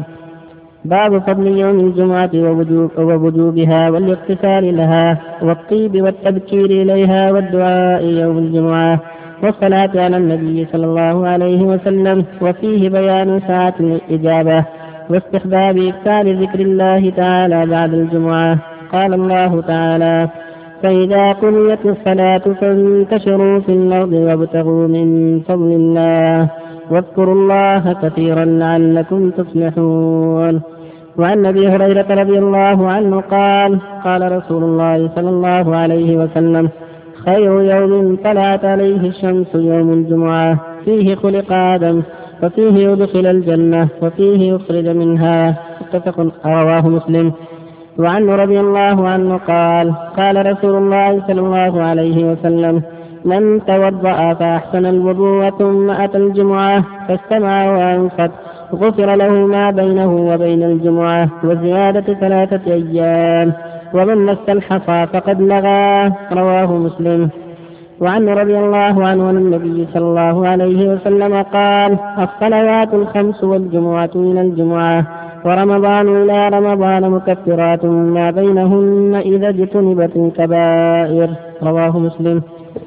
باب فضل يوم الجمعة ووجوب ووجوبها والاغتسال لها والطيب والتبكير إليها والدعاء يوم الجمعة والصلاة على النبي صلى الله عليه وسلم. وفيه بيان ساعة الإجابة واستحباب إكثار ذكر الله تعالى بعد الجمعة. قال الله تعالى: فإذا قضيت الصلاة فانتشروا في الأرض وابتغوا من فضل الله واذكروا الله كثيرا لعلكم تفلحون. وعن أبي هريرة رضي الله عنه قال: قال رسول الله صلى الله عليه وسلم: خير يوم طلعت عليه الشمس يوم الجمعة فيه خلق آدم وفيه يدخل الجنة وفيه يخرج منها. متفق رواه مسلم. وعنه رضي الله عنه قال: قال رسول الله صلى الله عليه وسلم: من توضأ فأحسن الوضوء ثم أتى الجمعة فاستمع وأنصت غفر له ما بينه وبين الجمعة وزيادة ثلاثة أيام ومن مس الحصى فقد لغى. رواه مسلم. وعنه رضي الله عنه عن النبي صلى الله عليه وسلم قال: الصلوات الخمس والجمعة إلى الجمعة ورمضان إلى رمضان مكفرات ما بينهن إذا اجتنبت الكبائر. رواه مسلم.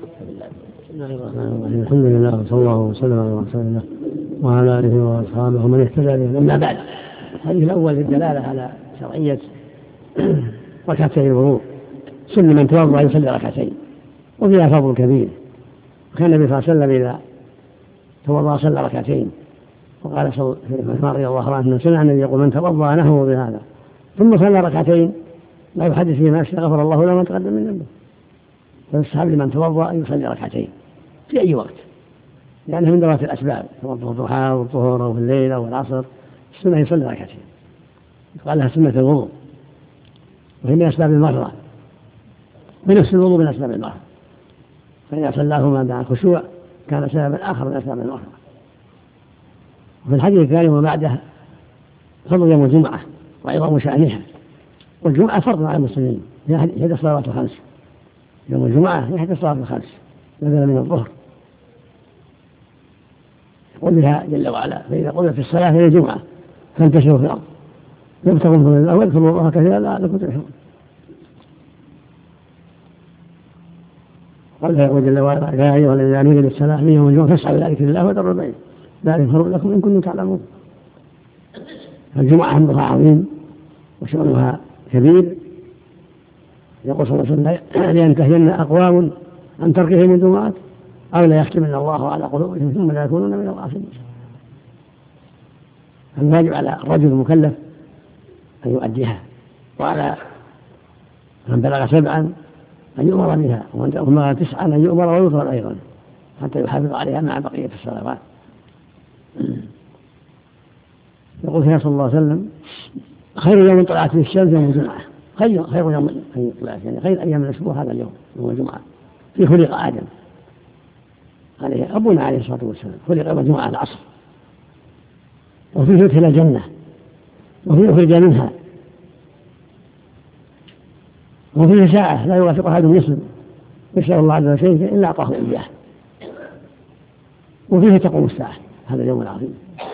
الحمد لله صلى الله وسلم على رسول الله وعلى آله وأصحابه ومن اهتدى به. أما بعد، الحديث الأول الدلالة على شرعية ركعتي الوضوء. سن من توضأ يصلي ركعتين وفيها فضل كبير. وكان النبي صلى الله عليه وسلم إذا توضأ صلى ركعتين. وقال صلى الله عليه وسلم: سمع النبي يقول: من توضأ نحو بهذا ثم صلى ركعتين لا يحدث فيه نفسه غفر الله له ما تقدم من ذنبه. فالصحاب لمن توضأ يصلي ركعتين في أي وقت، لأنه من ذوات الأسباب، توضأ الضحى والظهر وفي الليل والعصر السنة يصلي ركعتين، قال لها سنة الوضوء، وهي من أسباب المرة، بنفس الوضوء من أسباب المرة، فإذا صلاهما مع الخشوع كان سببا آخر من أسباب المرة. وفي الحديث الثاني وما بعده فضل يوم الجمعة وعظم شأنها. والجمعة فرض على المسلمين هي إحدى الصلوات الخمس. يوم الجمعة هي إحدى الصلوات الخمس بدلا من الظهر. يقول بها جل وعلا: فإذا قضيت الصلاة هي الجمعة فانتشروا في الأرض يبتغوا من الله واذكروا الله كثيرا لعلكم تفلحون. قال يقول جل وعلا: يا أيها الذين آمنوا بالصلاة من يوم الجمعة فاسعوا إلى ذكر الله وذروا البيع ذلك خير لكم إن كنتم تعلمون. الجمعة أمرها عظيم وشأنها كبير. يقول صلى الله عليه وسلم: لينتهين أقوام عن تركهم الجمعات أو لا يختمن الله على قلوبهم ثم لا يكونون من الغافلين. الواجب على الرجل المكلف أن يؤديها، وعلى من بلغ سبعا أن يؤمر بها، ومن بلغ تسعا أن يؤمر ويطلب أيضا حتى يحافظ عليها مع بقية الصلوات. يقول فيها صلى الله عليه وسلم: خير يوم طلعت فيه الشمس يوم الجمعة. خير خير يوم طلعت يعني خير أيام الأسبوع هذا اليوم يوم الجمعة. فيه خلق آدم عليه أبونا عليه الصلاة والسلام، خلق يوم الجمعة العصر، وفيه يدخل الجنة وفيه يخرج منها، وفيه ساعة لا يوافق أحد مسلم يسأل الله عز وجل إلا أعطاه إياه، وفيه تقوم الساعة هذا اليوم العظيم.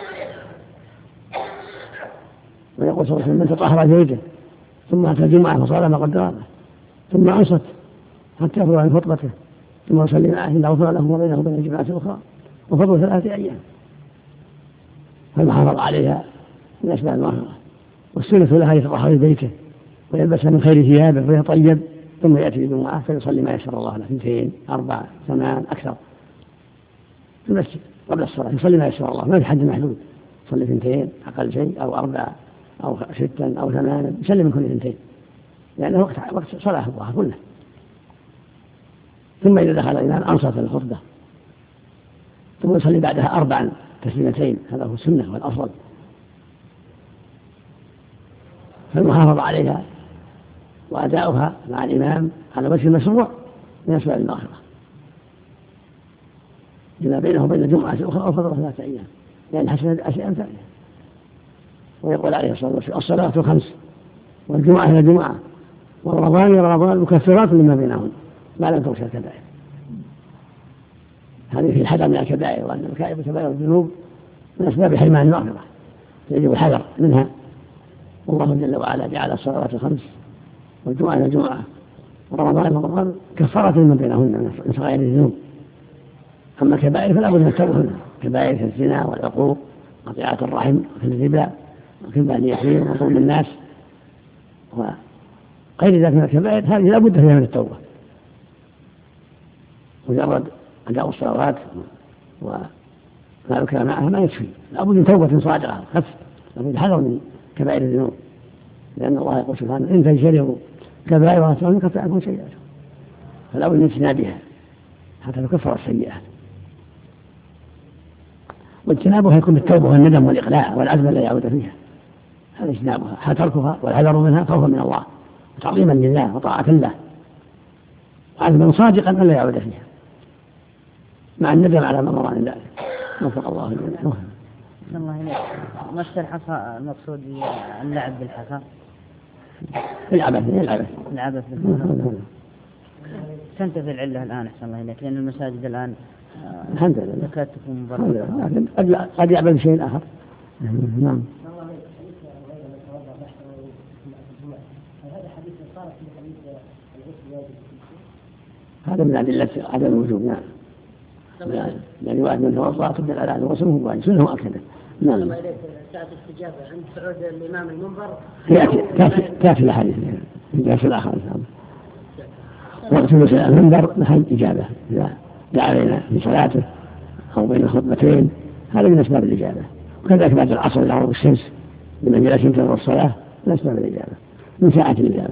ويقول صلى الله عليه وسلم: من تطهر بيته ثم أتى الجمعة فصلى ما قدر ثم أنصت حتى يفرغ عن خطبته ثم يصلي معه إلا غفر له وبينه وبين الجماعة الأخرى وفضل ثلاثة أيام. فالمحافظة عليها من أسباب المغفرة. والسنة لها يتطهر بيته ويلبس من خير ثيابه ويطيب ثم يأتي الجمعة فيصلي ما يسر الله له، اثنتين أربع ثمان أكثر في المسجد قبل الصلاة يصلي ما يسر الله، ما في حد محدود، يصلي اثنتين أقل شيء أو أربع أو ستا أو ثمانا، يسلم من كل اثنتين لأنه وقت وقت صلاة الظهر كله. ثم إذا دخل الإمام أنصت الخطبة ثم يصلي بعدها أربعا تسليمتين، هذا هو السنة والأفضل. فالمحافظة عليها وأداؤها مع الإمام على وجه المشروع من أسباب المغفرة، لما بينه وبين الجمعة الأخرى أفضل ثلاثة أيام لأن حسنت أشياء ثانية. ويقول عليه الصلاة والسلام: الصلاة الخمس والجمعة إلى الجمعة ورمضان إلى رمضان مكفرات لما بينهن ما لم تغشى الكبائر. هذه في الحذر من الكبائر، وأن الكبائر وكبائر الذنوب من أسباب حرمان المغفرة يجب الحذر منها. والله جل وعلا جعل الصلوات الخمس والجمعة إلى الجمعة ورمضان إلى رمضان كفارة لما بينهن من صغائر الذنوب. أما الكبائر فلا بد من التوبة، كبائر الزنا والعقوق قطيعة الرحم في الربا وكذب اليتيم وظلم الناس وغير ذلك من الكبائر، هذه لا بد فيها من التوبة. مجرد أداء الصلوات وما ذكر معها ما يكفي، لا بد من توبة صادقة خف، لابد الحذر من كبائر الذنوب، لأن الله يقول سبحانه: إن تجتنبوا كبائر ما نكفر عنكم سيئاتكم، فلا بد من اجتنابها حتى تكفر السيئات. واجتنابها يكون بالتوبة والندم والإقلاع والعزم لا يعود فيها، هذا اجتنابها، تركها والحذر منها خوفا من الله وتعظيما لله وطاعة له وعزما صادقا أن لا يعود فيها مع الندم على ما مر من ذلك. وفق الله الجميع. الله إليك. مس الحصى المقصود اللعب بالحصى؟ العبث العبث العبث بالحصى. تنتفي العلة الآن أحسن الله إليك، لأن المساجد الآن الحمد لله تكاد تكون مبررة، لكن قد يعبث شيء آخر. نعم. هذا من أدلة عدم الوجوب. نعم. يعني واحد من توضأ تبدأ على الغسل وهو واجب سنة مؤكدة. نعم. الله إليك ساعة الاستجابة عند صعود الإمام المنبر تأتي تأتي الحديث في الآخر إن شاء الله. وقت المنبر محل إجابة إذا دعا بين في صلاته أو بين خطبتين، هذا من أسباب الإجابة. وكذلك بعد العصر إلى غروب الشمس لمن جلس ينتظر الصلاة من أسباب الإجابة، من ساعة الإجابة.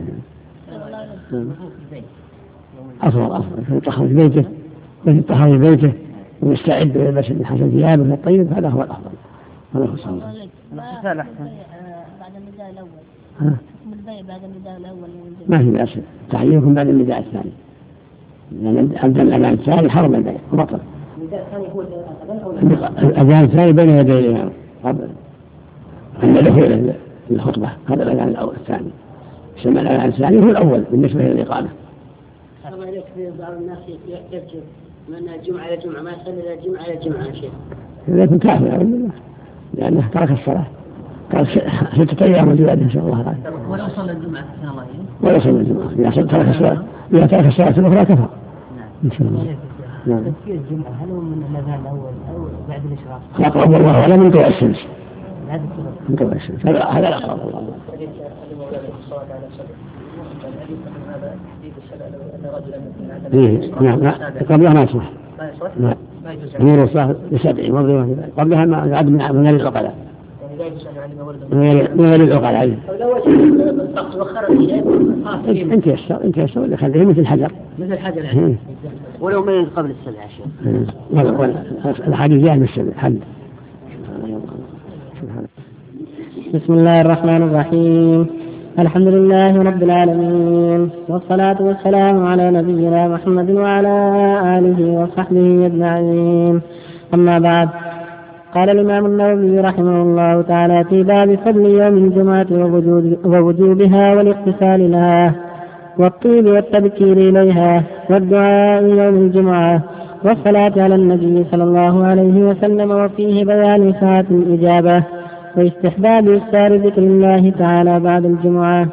أفضل أفضل يطهر في بيته ويطهر في بيته ويستعد ويلبس من حسن ثيابه من الطيب، هذا هو الأفضل. هذا هو الصلاة. القتال أحسن. بعد النداء الأول. ها؟ البيع بعد النداء الأول. ما في بأس تحييكم بعد النداء الثاني، لأن أبدأ الأذان الثاني حرم البيع وبطل. النداء الثاني هو الأذان الثاني بين يدي الإمام قبل عند دخول الخطبة. هذا الأذان الأول الثاني. سمع الأذان الثاني هو الأول بالنسبة للإقامة. الله عليك في بعض الناس يرجع من الجمعة إلى الجمعة ما يصلي إلى الجمعة إلى الجمعة شيء. إذا كنت كافر أعوذ بالله لأنه ترك الصلاة. قال ستة أيام الجواد إن شاء الله تعالى. ولو صلى الجمعة إن شاء الله. ولو صلى الجمعة إذا ترك الصلاة إذا ترك الصلاة الأخرى كفر. إن شاء الله. نعم. تفسير الجمعة هل هو من الأذان الأول أو بعد الإشراق؟ أقرب والله ولا من طلوع الشمس. بعد من طلوع الشمس هذا هذا الأقرب والله. إيه نعم قبلها ما يصلح. نعم. أمور الصلاة بسبع وضوء قبلها ما يعد من من غير العقلاء. من غير العقلاء. أنت يسر أنت يسر اللي خليه مثل الحجر. مثل الحجر. ولو من قبل السبع شيء. ولا الحديث جاء من السبع حد. بسم الله الرحمن الرحيم. الحمد لله رب العالمين والصلاة والسلام على نبينا محمد وعلى آله وصحبه أجمعين. أما بعد، قال الإمام النووي رحمه الله تعالى في باب فضل يوم الجمعة ووجوبها والاغتسال لها والطيب والتبكير إليها والدعاء يوم الجمعة والصلاة على النبي صلى الله عليه وسلم، وفيه بيان ساعة الإجابة واستحباب إكثار ذكر الله تعالى بعد الجمعة.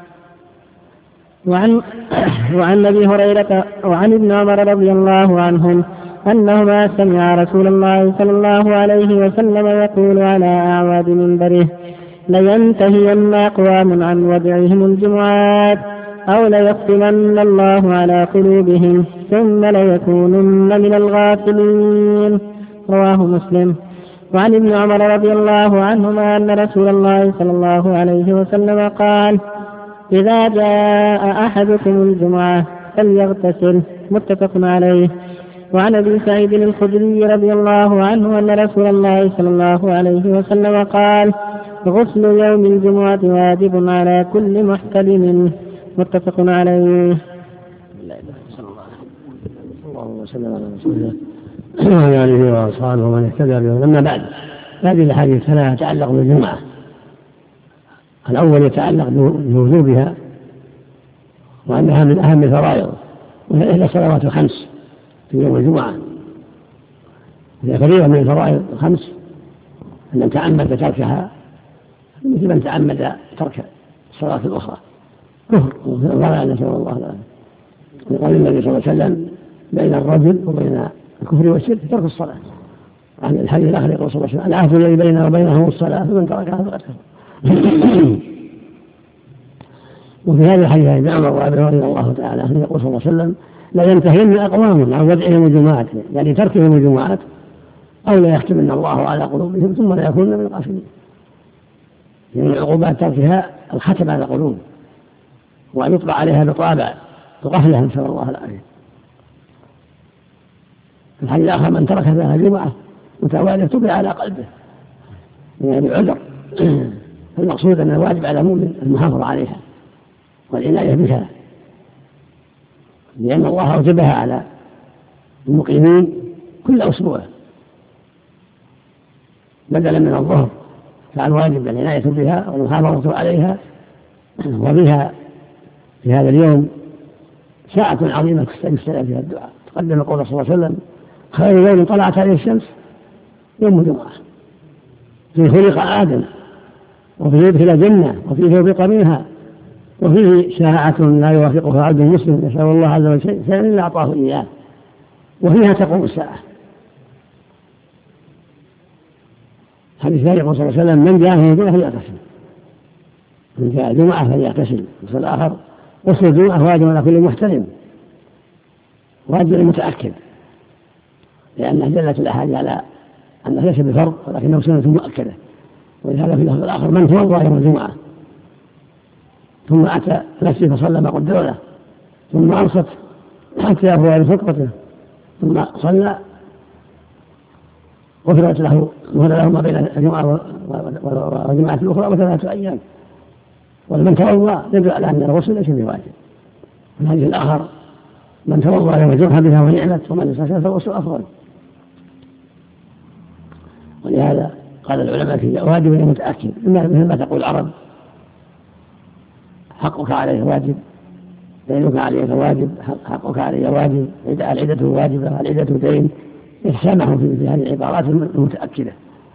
وعن وعن أبي هريرة وعن ابن عمر رضي الله عنهم أنهما سمع رسول الله صلى الله عليه وسلم يقول على أعواد منبره: لينتهين أقوام عن ودعهم الجمعات أو ليختمن الله على قلوبهم ثم ليكونن من الغافلين. رواه مسلم. وعن ابن عمر رضي الله عنهما أن رسول الله صلى الله عليه وسلم قال: إذا جاء أحدكم الجمعة فليغتسل. متفق عليه. وعن أبي سعيد الخدري رضي الله عنه أن رسول الله صلى الله عليه وسلم قال: غسل يوم الجمعة واجب على كل محتلم. متفق عليه. صلى الله وسلم على رسول الله وعلى آله وأصحابه ومن اهتدى بهم. أما بعد، هذه الأحاديث لا تتعلق بالجمعة. الأول يتعلق بوجوبها وأنها من أهم الفرائض، وهي إحدى الصلوات الخمس في يوم الجمعة. هي فريضة من الفرائض الخمس، أن تعمد تركها مثل من تعمد ترك الصلاة الأخرى كفر ولا نسأل الله العافية. قال النبي صلى الله عليه وسلم: بين الرجل وبين الكفر والشرك ترك الصلاة. عن الحديث الآخر يقول صلى الله عليه وسلم: العهد الذي بيننا وبينهم الصلاة فمن تركها فقد كفر. وفي هذا الحديث ابن عمر وابي هريره رضي الله تعالى عنه يقول صلى الله عليه وسلم: لا ينتهين أقوام عن ودعهم الجمعات، يعني تركهم الجمعات، أو لا يختمن الله على قلوبهم ثم لا يكونن من الغافلين. يعني من عقوبات تركها الختم على القلوب وأن يطبع عليها بطابع تغفلها نسأل الله العافية. الحديث الآخر: من ترك فيها الجمعة متوالية طبع على قلبه، يعني بعذر. المقصود أن الواجب على المؤمن المحافظة عليها والعناية بها، لأن الله أوجبها على المقيمين كل أسبوع بدلا من الظهر، فالواجب العناية بها والمحافظة عليها. وبها في هذا اليوم ساعة عظيمة تستمع فيها الدعاء. تقدم قول صلى الله عليه وسلم: خير يوم طلعت عليه الشمس يوم الجمعة، فيه خلق آدم وفيه يدخل الجنة وفيه يوفق منها وفيه ساعة لا يوافقها عبد مسلم يسأل الله عز وجل شيئا إلا أعطاه إياه، وفيها تقوم الساعة. حديث ثاني يقول صلى الله عليه وسلم: من جاء من الجمعة فليغتسل. من جاء الجمعة فليغتسل. مثل الآخر: غسل الجمعة واجب على كل محترم، واجب المتأكد، لأنه دلت الأحاديث على أنه ليس بفرض ولكنه سنة مؤكدة. ولهذا في اللفظ الآخر: من توضأ يوم الجمعة ثم أتى المسجد فصلى ما قدر له ثم أنصت حتى يفوى بفطرته ثم صلى غفرت له له ما بين الجمعة والجمعة الأخرى وثلاثة أيام. ومن توضأ يدل على أن الغسل ليس بواجب. الحديث الآخر: من توضأ يوم الجمعة بها ونعمت ومن استشهد فالغسل أفضل. ولهذا قال العلماء في واجب متأكد مثل ما تقول العرب حقك عليه واجب، دينك عليك واجب، حقك علي واجب، العدة واجبة، العدة دين، يتسامحوا في هذه العبارات المتأكدة.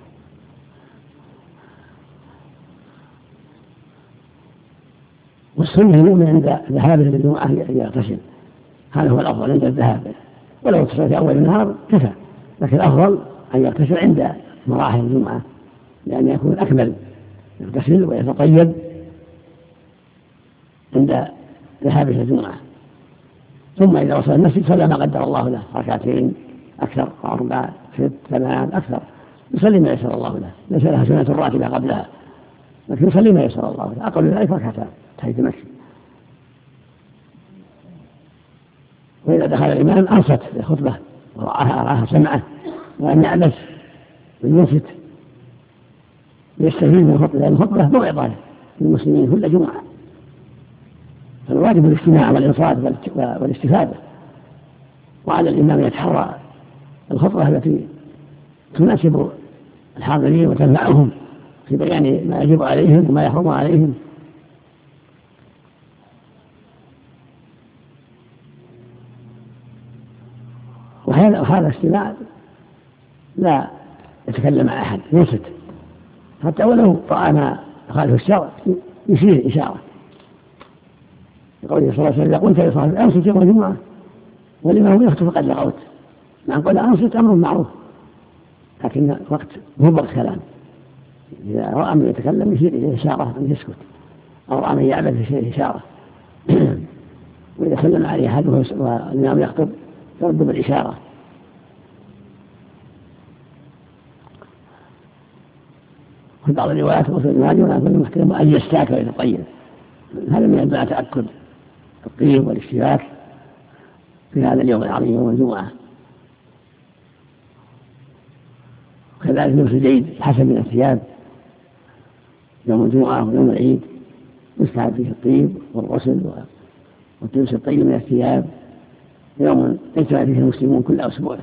والسنة المؤمن عند ذهابه للجمعة أن يغتسل، هذا هو الأفضل عند الذهاب، ولو اغتسل في أول النهار كفى، لكن الأفضل أن يغتسل عند مراحل الجمعة لأن يكون أكمل، يغتسل ويتطيب عند ذهابه للجمعة. ثم إذا وصل المسجد صلى ما قدر الله له، ركعتين أكثر، أربع، ست، ثمان أكثر، يصلي ما يسر الله له، ليس لها سنة راتبة قبلها، لكن يصلي ما يسر الله له، أقل ذلك ركعتان تحية المسجد. وإذا دخل الإمام أنصت للخطبة ورعاها أراها سمعه، وأن يعبث وينصت ليستفيد من الخطبة، لأن الخطبة موعظة للمسلمين كل جمعة، فالواجب الاستماع والإنصات والاستفادة، وعلى الإمام يتحرى الخطبة التي تناسب الحاضرين وتنفعهم في بيان ما يجب عليهم وما يحرم عليهم. وهذا وهذا الاستماع لا يتكلم مع أحد، ينصت حتى ولو رأى ما يخالف الشرع يشير إشارة، يقول صلى الله عليه وسلم: إذا قلت لصاحب أنصت يوم الجمعة والإمام يخطب فقد لغوت. مع قول أنصت أمر معروف، لكن وقت مبرد كلام، إذا رأى من يتكلم يشير إليه إشارة أن يسكت، أو رأى من يعبث يشير إشارة. وإذا سلم عليه أحد والإمام يخطب يرد بالإشارة. في بعض الروايات وصل الماجي ونقول المحترم أن يستاك ويتطيب، هذا من أنواع تأكد الطيب والاشتراك في هذا اليوم العظيم يوم الجمعة. وكذلك لبس الجيد حسب من الثياب يوم الجمعة ويوم العيد يستحب فيه الطيب والغسل واللبس الطيب من الثياب، يوم يجتمع فيه المسلمون كل أسبوع.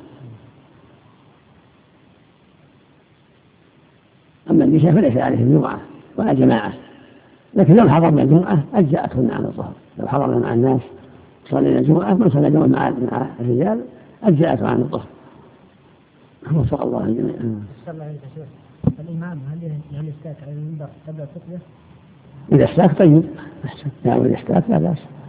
أما النساء فليس عليهم جمعة ولا جماعة، لكن لو حضرنا الجمعة أجزأتهن عن الظهر، لو حضرنا مع الناس صلينا الجمعة من صلى الجمعة مع الرجال أجزأته عن الظهر. وفق الله الجميع. الإمام هل يستاك على المنبر قبل الخطبة؟ إذا استاك طيب، يعني إذا استاك لا بأس.